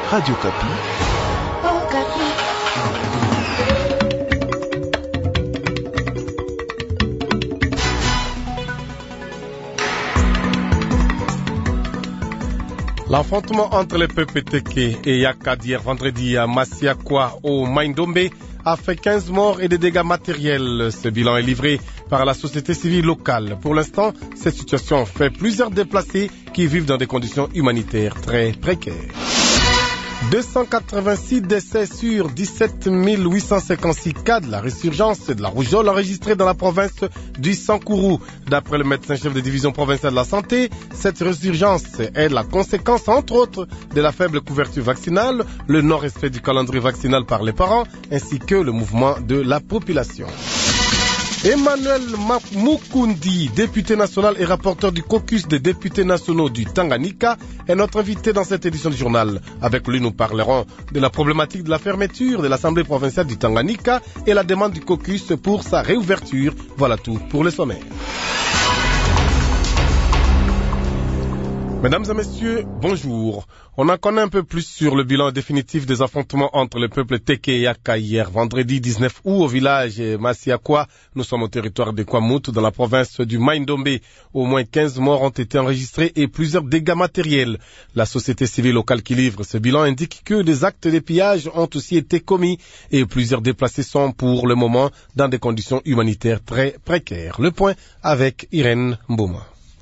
Radio Kapi. Oh, Kapi. L'affrontement entre les peuples Teke et Yaka d'hier vendredi à Masiakwa au Maindombe a fait 15 morts et des dégâts matériels. Ce bilan est livré par la société civile locale. Pour l'instant, cette situation fait plusieurs déplacés qui vivent dans des conditions humanitaires très précaires. 286 décès sur 17 856 cas de la résurgence de la rougeole enregistrés dans la province du Sankourou. D'après le médecin-chef de division provinciale de la santé, cette résurgence est la conséquence, entre autres, de la faible couverture vaccinale, le non-respect du calendrier vaccinal par les parents, ainsi que le mouvement de la population. Emmanuel Mukundi, député national et rapporteur du caucus des députés nationaux du Tanganyika, est notre invité dans cette édition du journal. Avec lui, nous parlerons de la problématique de la fermeture de l'Assemblée provinciale du Tanganyika et la demande du caucus pour sa réouverture. Voilà tout pour le sommaire. Mesdames et messieurs, bonjour. On en connaît un peu plus sur le bilan définitif des affrontements entre le peuple Teke et Yaka hier vendredi 19 août au village Masiakwa. Nous sommes au territoire de Kwamouth dans la province du Maindombe. Au moins 15 morts ont été enregistrés et plusieurs dégâts matériels. La société civile locale qui livre ce bilan indique que des actes de pillage ont aussi été commis et plusieurs déplacés sont pour le moment dans des conditions humanitaires très précaires. Le point avec Irène Mboma.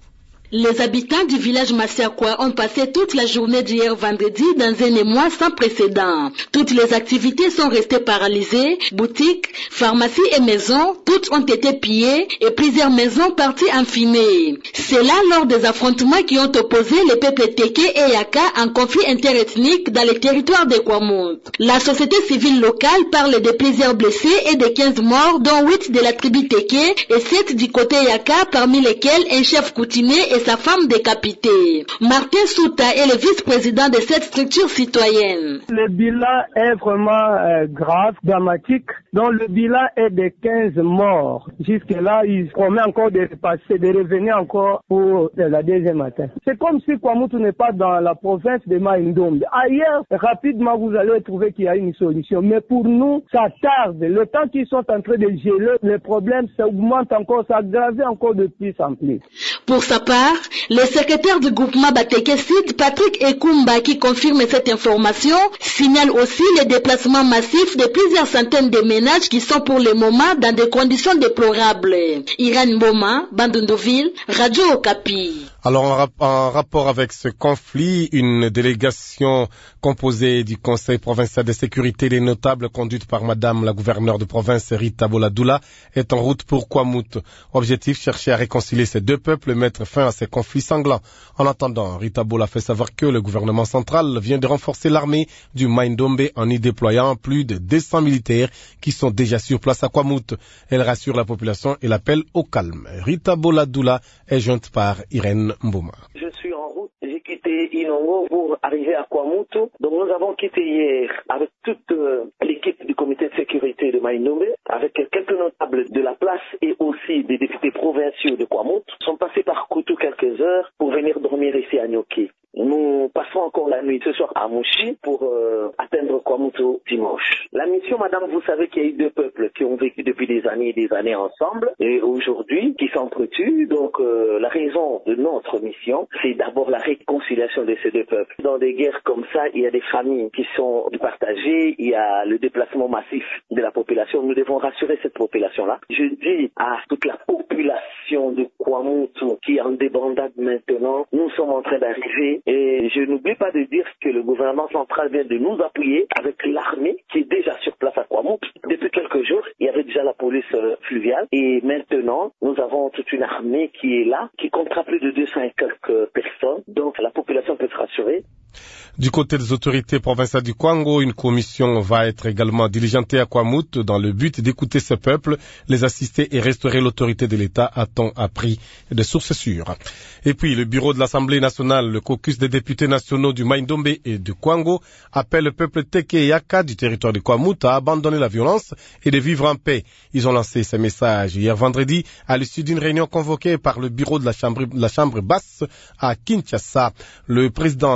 Les habitants du village Masiakwa ont passé toute la journée d'hier vendredi dans un émoi sans précédent. Toutes les activités sont restées paralysées, boutiques, pharmacies et maisons, toutes ont été pillées et plusieurs maisons parties en fumée. C'est là lors des affrontements qui ont opposé les peuples Teke et Yaka en conflit interethnique dans les territoires de Kwamouth. La société civile locale parle de plusieurs blessés et de 15 morts, dont 8 de la tribu Teke et 7 du côté Yaka, parmi lesquels un chef coutumier et sa femme décapitée. Martin Souta est le vice-président de cette structure citoyenne. Le bilan est vraiment grave, dramatique. Donc le bilan est de 15 morts. Jusque-là, il promet encore de repasser, de revenir encore pour la deuxième matin. C'est comme si Kwamouth n'est pas dans la province de Maindombe. Ailleurs, rapidement, vous allez trouver qu'il y a une solution. Mais pour nous, ça tarde. Le temps qu'ils sont en train de gérer, les problèmes s'augmentent encore, s'aggravent encore de plus en plus. Pour sa part, le secrétaire du groupement Bateke Sud, Patrick Ekumba, qui confirme cette information, signale aussi le déplacement massif de plusieurs centaines de ménages qui sont pour le moment dans des conditions déplorables. Irène Mboma, Bandundoville, Radio Okapi. Alors, en rapport avec ce conflit, une délégation composée du Conseil provincial de sécurité des notables conduite par Madame la gouverneure de province Rita Bola-Doula est en route pour Kwamouth. Objectif, chercher à réconcilier ces deux peuples, mettre fin à ces conflits sanglants. En attendant, Rita Bola fait savoir que le gouvernement central vient de renforcer l'armée du Maindombe en y déployant plus de 200 militaires qui sont déjà sur place à Kwamouth. Elle rassure la population et l'appelle au calme. Rita Bola-Doula est jointe par Irène Mboma. Je suis en route, j'ai quitté Inongo pour arriver à Kwamouth. Donc nous avons quitté hier avec toute l'équipe du comité de sécurité de Maindombe, avec quelques notables de la place et aussi des députés provinciaux de Kwamouth. Nous sommes passés par Koutou quelques heures pour venir dormir ici à Nyoki. Nous passons encore la nuit ce soir à Mouchi pour atteindre Kwamouth dimanche. La mission, madame, vous savez qu'il y a eu deux peuples qui ont vécu depuis des années ensemble et aujourd'hui qui s'entretuent. Donc la raison de notre mission, c'est d'abord la réconciliation de ces deux peuples. Dans des guerres comme ça, il y a des familles qui sont partagées, il y a le déplacement massif de la population. Nous devons rassurer cette population-là. Je dis à toute la population de Kwamouth qui est en débandade maintenant, nous sommes en train d'arriver. Et je n'oublie pas de dire que le gouvernement central vient de nous appuyer avec l'armée qui est déjà sur place à Kwamouth. Depuis quelques jours, il y avait déjà la police fluviale et maintenant, nous avons toute une armée qui est là, qui comptera plus de 200 et quelques personnes. Donc la population peut se rassurer. Du côté des autorités provinciales du Kwango, une commission va être également diligentée à Kwamouth dans le but d'écouter ce peuple, les assister et restaurer l'autorité de l'État, a-t-on appris de sources sûres. Et puis, le bureau de l'Assemblée nationale, le caucus des députés nationaux du Maindombe et du Kwango, appelle le peuple Teke et Yaka du territoire de Kwamouth à abandonner la violence et de vivre en paix. Ils ont lancé ces messages hier vendredi à l'issue d'une réunion convoquée par le bureau de la chambre basse à Kinshasa. Le président de l'Assemblée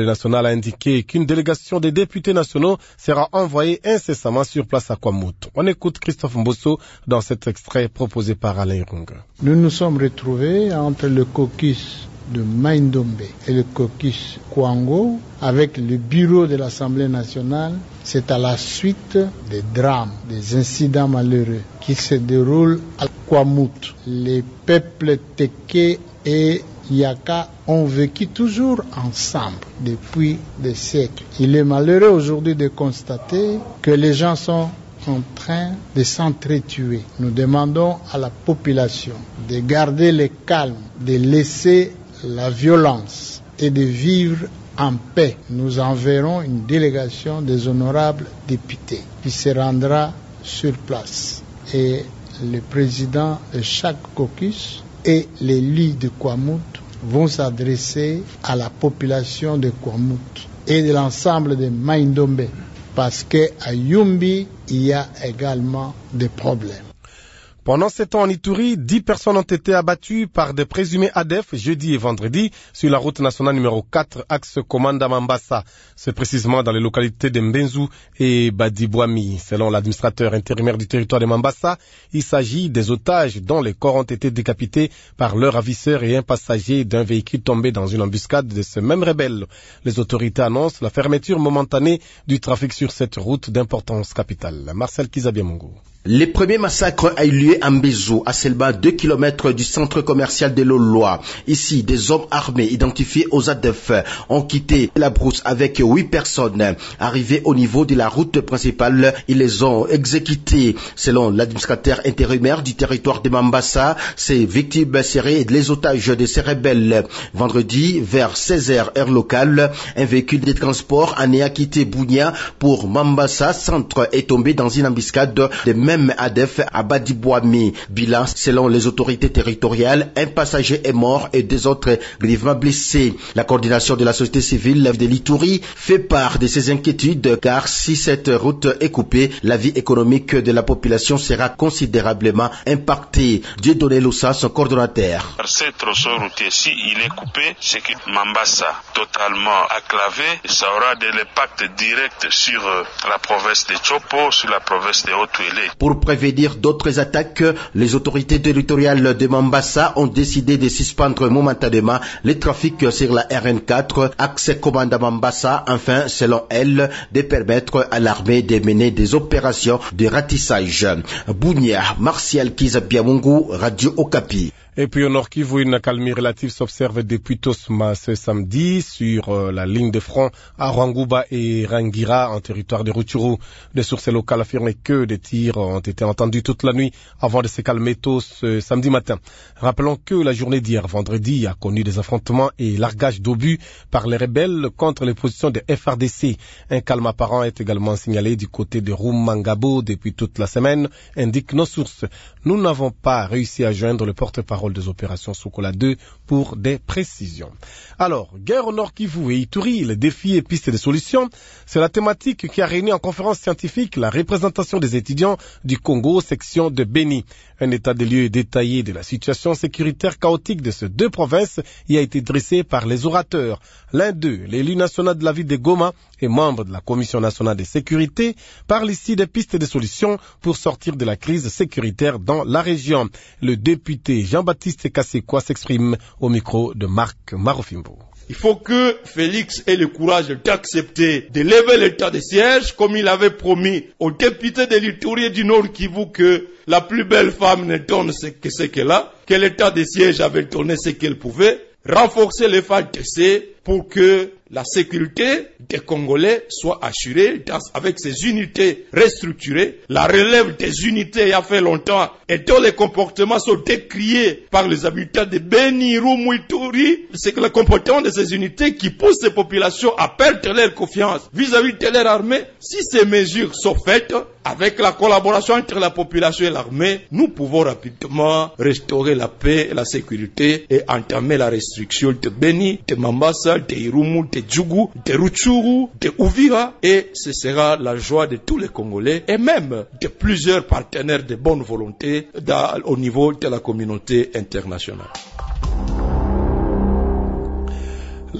L'Assemblée nationale a indiqué qu'une délégation des députés nationaux sera envoyée incessamment sur place à Kwamouth. On écoute Christophe Mbosso dans cet extrait proposé par Alain Irunga. Nous nous sommes retrouvés entre le caucus de Maindombe et le caucus Kwango avec le bureau de l'Assemblée nationale. C'est à la suite des drames, des incidents malheureux qui se déroulent à Kwamouth. Les peuples Teke et Yaka ont vécu toujours ensemble depuis des siècles. Il est malheureux aujourd'hui de constater que les gens sont en train de s'entretuer. Nous demandons à la population de garder le calme, de laisser la violence et de vivre en paix. Nous enverrons une délégation des honorables députés qui se rendra sur place. Et le président de chaque caucus et l'élu de Kwamouth vont s'adresser à la population de Kwamouth et de l'ensemble de Maindombe, parce qu'à Yumbi, il y a également des problèmes. Pendant 7 ans en Ituri, 10 personnes ont été abattues par des présumés ADF jeudi et vendredi sur la route nationale numéro 4, axe Komanda-Mambasa. C'est précisément dans les localités de Mbenzu et Badibouami. Selon l'administrateur intérimaire du territoire de Mambasa, il s'agit des otages dont les corps ont été décapités par leur ravisseur et un passager d'un véhicule tombé dans une embuscade de ce même rebelle. Les autorités annoncent la fermeture momentanée du trafic sur cette route d'importance capitale. Marcel Kizabiamungu. Les premiers massacres ont eu lieu à Mbézo, à seulement 2 km du centre commercial de Loloa. Ici, des hommes armés identifiés aux ADF ont quitté la brousse avec 8 personnes. Arrivés au niveau de la route principale, ils les ont exécutés. Selon l'administrateur intérimaire du territoire de Mambasa, ces victimes seraient les otages de ces rebelles. Vendredi, vers 16h heure locale, un véhicule de transport en ayant quitté Bounia pour Mambasa centre est tombé dans une embuscade de même ADF à Badibouami. Bilan, selon les autorités territoriales, un passager est mort et 2 autres grièvement blessés. La coordination de la société civile de l'Ituri fait part de ses inquiétudes, car si cette route est coupée, la vie économique de la population sera considérablement impactée. Dieudonné Loussa, son coordonnateur. Ce tronçon routier, si il est coupé, c'est que Mambasa, totalement acclavé, ça aura de l'impact direct sur la province de Chopo, sur la province de Haut-Touélé. Pour prévenir d'autres attaques, les autorités territoriales de Mambasa ont décidé de suspendre momentanément les trafics sur la RN4, axe Komanda Mambasa, afin, selon elle, de permettre à l'armée de mener des opérations de ratissage. Bounia, Martial Kizabiamungu, Radio Okapi. Et puis au Nord Kivu, une accalmie relative s'observe depuis Tosma ce samedi sur la ligne de front à Rwangouba et Rangira en territoire de Rutshuru. Des sources locales affirment que des tirs ont été entendus toute la nuit avant de se calmer tôt ce samedi matin. Rappelons que la journée d'hier, vendredi, a connu des affrontements et largage d'obus par les rebelles contre les positions de FRDC. Un calme apparent est également signalé du côté de Rumangabo depuis toute la semaine, indiquent nos sources. Nous n'avons pas réussi à joindre le porte-parole des opérations Sokola 2 pour des précisions. Alors, guerre au Nord Kivu et Ituri, les défis et pistes de solutions, c'est la thématique qui a réuni en conférence scientifique la représentation des étudiants du Congo, section de Beni. Un état des lieux détaillé de la situation sécuritaire chaotique de ces 2 provinces y a été dressé par les orateurs. L'un d'eux, l'élu national de la ville de Goma et membre de la Commission nationale de sécurité, parle ici des pistes de solutions pour sortir de la crise sécuritaire dans la région. Le député Jean-Baptiste Kassekwa s'exprime au micro de Marc Marofimbo. Il faut que Félix ait le courage d'accepter de lever l'état de siège, comme il avait promis aux députés de l'Ituri et du Nord Kivu que la plus belle femme ne donne que ce qu'elle a, que l'état de siège avait donné ce qu'elle pouvait, renforcer les FARDC pour que la sécurité des Congolais soit assurée avec ces unités restructurées. La relève des unités il y a fait longtemps et dont les comportements sont décriés par les habitants de Beni, Rumu, Ituri. C'est que le comportement de ces unités qui pousse ces populations à perdre leur confiance vis-à-vis de leur armée. Si ces mesures sont faites avec la collaboration entre la population et l'armée, nous pouvons rapidement restaurer la paix et la sécurité et entamer la restriction de Beni, de Mambasa, de Irumu, de Djougou, de Rutshuru, de Uvira, et ce sera la joie de tous les Congolais et même de plusieurs partenaires de bonne volonté au niveau de la communauté internationale.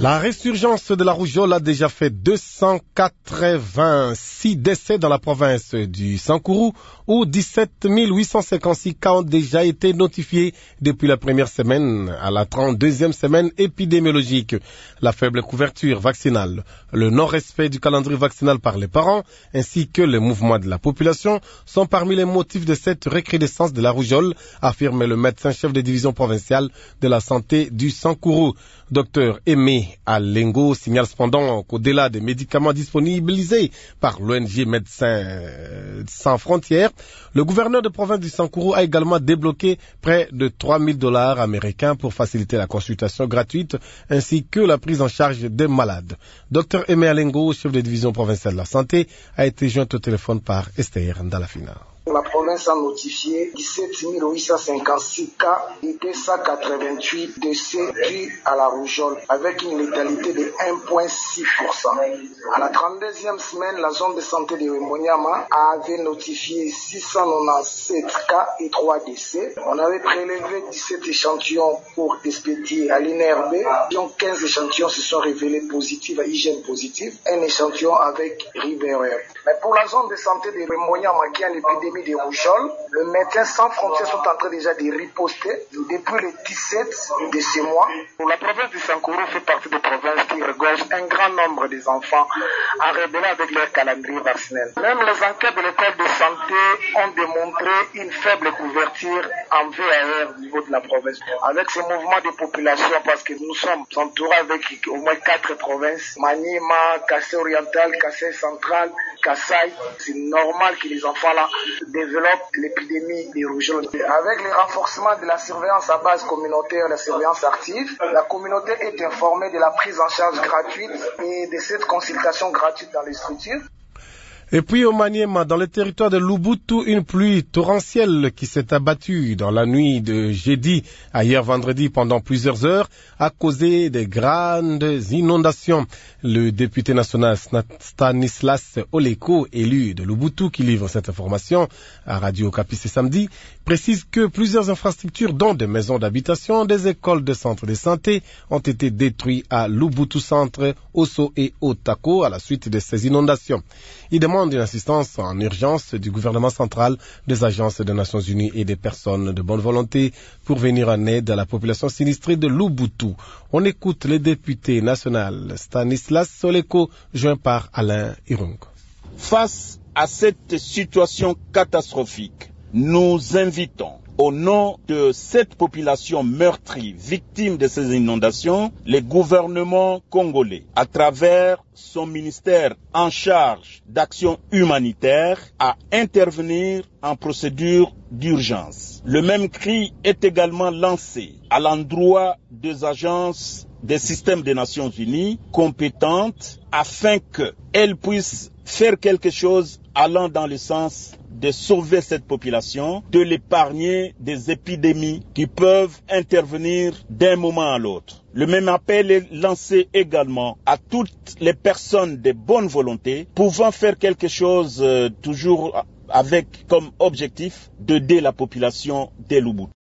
La résurgence de la rougeole a déjà fait 286 décès dans la province du Sankourou, où 17 856 cas ont déjà été notifiés depuis la première semaine à la 32e semaine épidémiologique. La faible couverture vaccinale, le non-respect du calendrier vaccinal par les parents, ainsi que les mouvements de la population sont parmi les motifs de cette recrudescence de la rougeole, affirme le médecin-chef de division provinciale de la santé du Sankourou. Docteur Aimé Alengo signale cependant qu'au-delà des médicaments disponibilisés par l'ONG Médecins Sans Frontières, le gouverneur de province du Sankourou a également débloqué près de $3,000 américains pour faciliter la consultation gratuite ainsi que la prise en charge des malades. Docteur Aimé Alengo, chef de division provinciale de la santé, a été joint au téléphone par Esther Ndalafina. La province a notifié 17 856 cas et 288 décès dus à la rougeole, avec une létalité de 1,6%. À la 32e semaine, la zone de santé de Wembonyama avait notifié 697 cas et 3 décès. On avait prélevé 17 échantillons pour expédier à l'INRB, donc 15 échantillons se sont révélés positifs à hygiène positive, un échantillon avec Ribérer. Mais pour la zone de santé de Wembonyama qui a l'épidémie des rougeoles, le médecin sans frontières sont en train déjà de riposter depuis le 17 de ce mois. La province du Sankourou fait partie des provinces qui regorgent un grand nombre des enfants à rebeller avec leur calendrier vaccinal. Même les enquêtes de l'école de santé ont démontré une faible couverture en VAR au niveau de la province. Avec ce mouvement de population, parce que nous sommes entourés avec au moins 4 provinces, Maniema, Kassai oriental, Kassai central, Kassai, c'est normal que les enfants là développent l'épidémie des rougeoles. Avec le renforcement de la surveillance à base communautaire, la surveillance active, la communauté est informée de la prise en charge gratuite et de cette consultation gratuite dans les structures. Et puis au Maniema, dans le territoire de Luboutu, une pluie torrentielle qui s'est abattue dans la nuit de jeudi à hier vendredi pendant plusieurs heures a causé des grandes inondations. Le député national Stanislas Oleko, élu de Luboutu, qui livre cette information à Radio Okapi ce samedi, précise que plusieurs infrastructures, dont des maisons d'habitation, des écoles, des centres de santé, ont été détruits à Luboutu Centre, Osso et Otako à la suite de ces inondations. Il demande une assistance en urgence du gouvernement central, des agences des Nations Unies et des personnes de bonne volonté pour venir en aide à la population sinistrée de Luboutu. On écoute le député national Stanislas Oleko, joint par Alain Irung. Face à cette situation catastrophique, nous invitons au nom de cette population meurtrie, victime de ces inondations, le gouvernement congolais, à travers son ministère en charge d'action humanitaire, à intervenir en procédure d'urgence. Le même cri est également lancé à l'endroit des agences des systèmes des Nations Unies compétentes afin qu'elles puissent faire quelque chose allant dans le sens de sauver cette population, de l'épargner des épidémies qui peuvent intervenir d'un moment à l'autre. Le même appel est lancé également à toutes les personnes de bonne volonté pouvant faire quelque chose toujours avec comme objectif d'aider la population de Luboutu.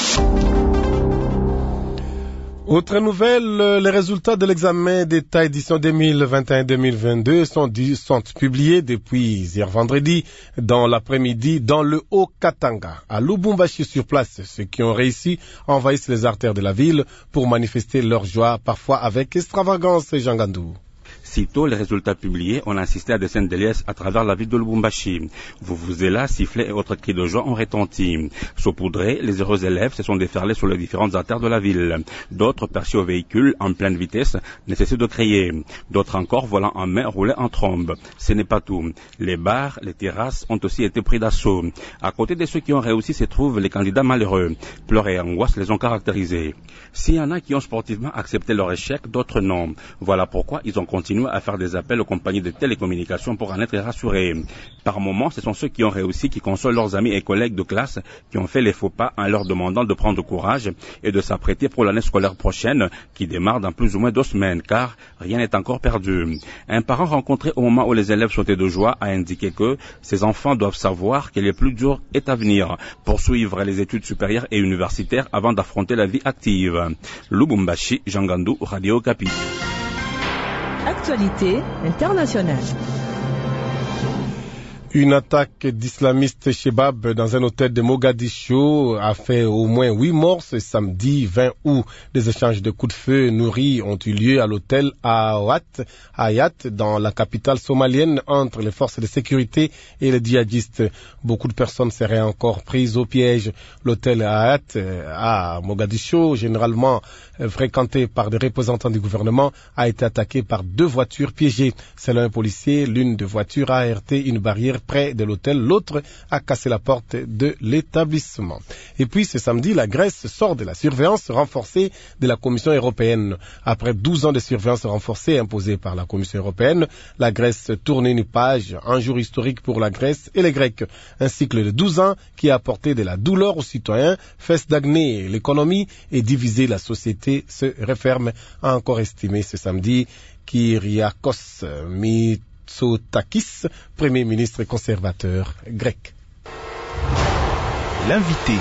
Autre nouvelle, les résultats de l'examen d'État édition 2021-2022 sont publiés depuis hier vendredi dans l'après-midi dans le Haut-Katanga, à Lubumbashi sur place. Ceux qui ont réussi envahissent les artères de la ville pour manifester leur joie, parfois avec extravagance et Jangandou. Sitôt les résultats publiés, on a assisté à des scènes de liesse à travers la ville de Lubumbashi. Vuvuzela, sifflets et autres cris de joie ont retenti. Saupoudrés, les heureux élèves se sont déferlés sur les différentes artères de la ville. D'autres, perchés au véhicule en pleine vitesse, nécessitent de crier. D'autres encore, volant en main, roulaient en trombe. Ce n'est pas tout. Les bars, les terrasses ont aussi été pris d'assaut. À côté de ceux qui ont réussi se trouvent les candidats malheureux. Pleurs et angoisses les ont caractérisés. S'il y en a qui ont sportivement accepté leur échec, d'autres non. Voilà pourquoi ils ont continué continuent à faire des appels aux compagnies de télécommunications pour en être rassurés. Par moments, ce sont ceux qui ont réussi qui consolent leurs amis et collègues de classe qui ont fait les faux pas en leur demandant de prendre courage et de s'apprêter pour l'année scolaire prochaine qui démarre dans plus ou moins 2 semaines, car rien n'est encore perdu. Un parent rencontré au moment où les élèves sautaient de joie a indiqué que ces enfants doivent savoir que le plus dur est à venir, poursuivre les études supérieures et universitaires avant d'affronter la vie active. Lubumbashi, Jangandou, Radio Okapi. Actualité internationale. Une attaque d'islamistes Chebab dans un hôtel de Mogadiscio a fait au moins 8 morts ce samedi 20 août. Des échanges de coups de feu nourris ont eu lieu à l'hôtel Hayat dans la capitale somalienne entre les forces de sécurité et les djihadistes. Beaucoup de personnes seraient encore prises au piège. L'hôtel Hayat à Mogadiscio, généralement fréquenté par des représentants du gouvernement, a été attaqué par 2 voitures piégées. Selon un policier, l'une des voitures a heurté une barrière près de l'hôtel, l'autre a cassé la porte de l'établissement. Et puis ce samedi, la Grèce sort de la surveillance renforcée de la Commission européenne. Après 12 ans de surveillance renforcée imposée par la Commission européenne, la Grèce tourne une page, un jour historique pour la Grèce et les Grecs. Un cycle de 12 ans qui a apporté de la douleur aux citoyens, fait stagner l'économie et diviser la société, se referme, a encore estimé ce samedi Kyriakos Mitsotakis, Premier ministre conservateur grec. L'invité.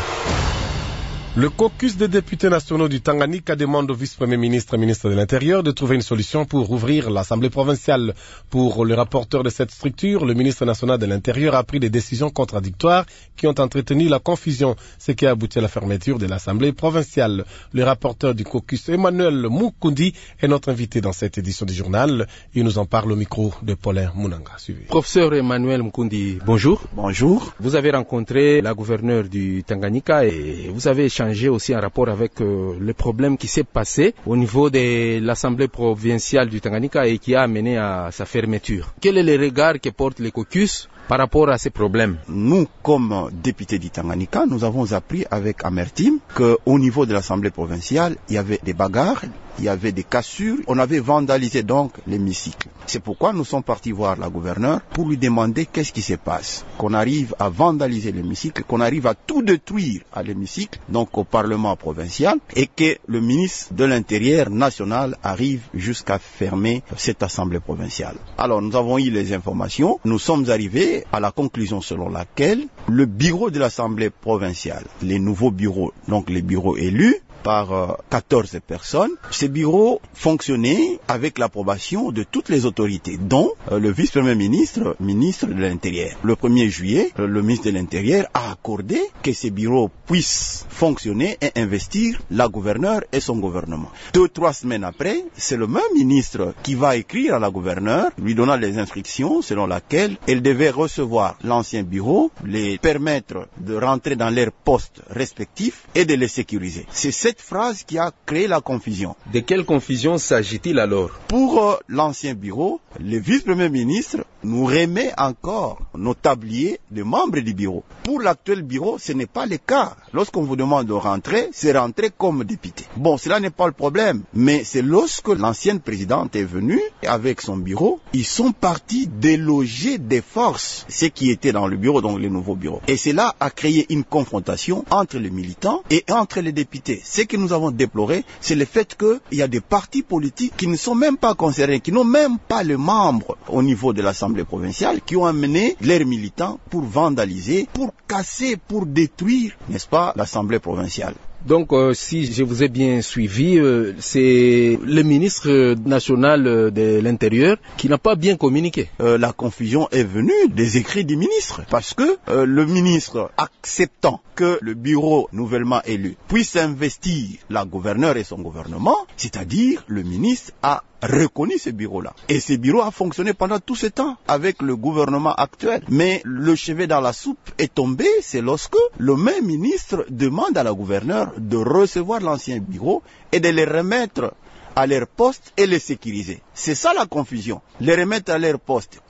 Le caucus des députés nationaux du Tanganyika demande au vice-premier ministre et ministre de l'Intérieur de trouver une solution pour ouvrir l'Assemblée provinciale. Pour le rapporteur de cette structure, le ministre national de l'Intérieur a pris des décisions contradictoires qui ont entretenu la confusion, ce qui a abouti à la fermeture de l'Assemblée provinciale. Le rapporteur du caucus, Emmanuel Mukundi, est notre invité dans cette édition du journal. Il nous en parle au micro de Paulin Munanga. Suivez. Professeur Emmanuel Mukundi, bonjour. Bonjour. Vous avez rencontré la gouverneure du Tanganyika et vous avez échangé aussi en rapport avec le problème qui s'est passé au niveau de l'Assemblée provinciale du Tanganyika et qui a amené à sa fermeture. Quel est le regard que porte le caucus par rapport à ces problèmes? Nous, comme députés du Tanganyika, nous avons appris avec amertume qu'au niveau de l'Assemblée provinciale, il y avait des bagarres, il y avait des cassures, on avait vandalisé donc l'hémicycle. C'est pourquoi nous sommes partis voir la gouverneure pour lui demander qu'est-ce qui se passe. Qu'on arrive à vandaliser l'hémicycle, qu'on arrive à tout détruire à l'hémicycle, donc au Parlement provincial, et que le ministre de l'Intérieur national arrive jusqu'à fermer cette Assemblée provinciale. Alors nous avons eu les informations, nous sommes arrivés à la conclusion selon laquelle le bureau de l'Assemblée provinciale, les nouveaux bureaux, donc les bureaux élus, par 14 personnes. Ces bureaux fonctionnaient avec l'approbation de toutes les autorités, dont le vice-premier ministre, ministre de l'Intérieur. Le 1er juillet, le ministre de l'Intérieur a accordé que ces bureaux puissent fonctionner et investir la gouverneure et son gouvernement. 2-3 semaines après, c'est le même ministre qui va écrire à la gouverneure, lui donnant les instructions selon lesquelles elle devait recevoir l'ancien bureau, les permettre de rentrer dans leurs postes respectifs et de les sécuriser. C'est cette phrase qui a créé la confusion. De quelle confusion s'agit-il alors? Pour l'ancien bureau, le vice-premier ministre nous remet encore nos tabliers de membres du bureau. Pour l'actuel bureau, ce n'est pas le cas. Lorsqu'on vous demande de rentrer, c'est rentrer comme député. Bon, cela n'est pas le problème, mais c'est lorsque l'ancienne présidente est venue avec son bureau, ils sont partis déloger des forces, ceux qui étaient dans le bureau, donc les nouveaux bureaux. Et cela a créé une confrontation entre les militants et entre les députés. Ce que nous avons déploré, c'est le fait qu'il y a des partis politiques qui ne sont même pas concernés, qui n'ont même pas les membres au niveau de l'Assemblée provinciale, qui ont amené leurs militants pour vandaliser, pour casser, pour détruire, n'est-ce pas, l'Assemblée provinciale. Donc, si je vous ai bien suivi, c'est le ministre national de l'Intérieur qui n'a pas bien communiqué. La confusion est venue des écrits du ministre, parce que le ministre, acceptant que le bureau nouvellement élu puisse investir la gouverneure et son gouvernement, c'est-à-dire le ministre a reconnu ce bureau-là. Et ce bureau a fonctionné pendant tout ce temps avec le gouvernement actuel. Mais le chevet dans la soupe est tombé, c'est lorsque le même ministre demande à la gouverneure de recevoir l'ancien bureau et de les remettre à leur poste et les sécuriser. C'est ça la confusion. Les remettre à leur poste.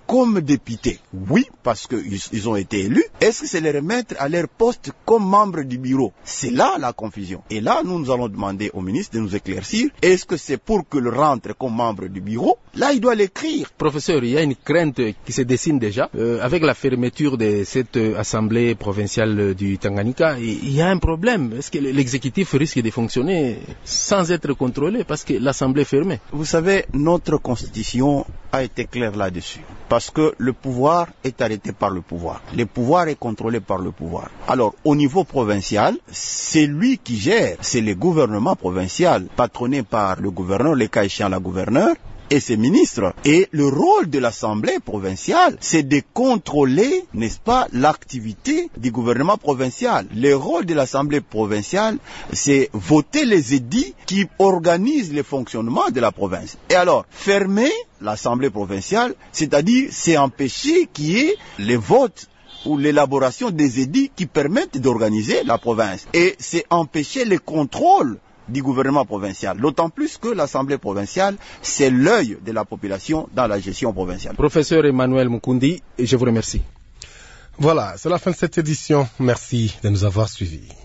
comme députés? Oui, parce qu'ils ont été élus. Est-ce que c'est les remettre à leur poste comme membres du bureau? C'est là la confusion. Et là, nous allons demander au ministre de nous éclaircir. Est-ce que c'est pour qu'il rentre comme membre du bureau? Là, il doit l'écrire. Professeur, il y a une crainte qui se dessine déjà. Avec la fermeture de cette assemblée provinciale du Tanganyika, il y a un problème. Est-ce que l'exécutif risque de fonctionner sans être contrôlé parce que l'assemblée est fermée? Vous savez, notre constitution a été claire là-dessus. Parce que le pouvoir est arrêté par le pouvoir. Le pouvoir est contrôlé par le pouvoir. Alors, au niveau provincial, c'est lui qui gère. C'est le gouvernement provincial, patronné par le gouverneur, le cas échéant la gouverneure, et ses ministres. Et le rôle de l'Assemblée provinciale, c'est de contrôler, n'est-ce pas, l'activité du gouvernement provincial. Le rôle de l'Assemblée provinciale, c'est voter les édits qui organisent le fonctionnement de la province. Et alors, fermer l'Assemblée provinciale, c'est-à-dire, c'est empêcher qu'il y ait les votes ou l'élaboration des édits qui permettent d'organiser la province. Et c'est empêcher le contrôle du gouvernement provincial. D'autant plus que l'Assemblée provinciale, c'est l'œil de la population dans la gestion provinciale. Professeur Emmanuel Mukundi, je vous remercie. Voilà, c'est la fin de cette édition. Merci de nous avoir suivis.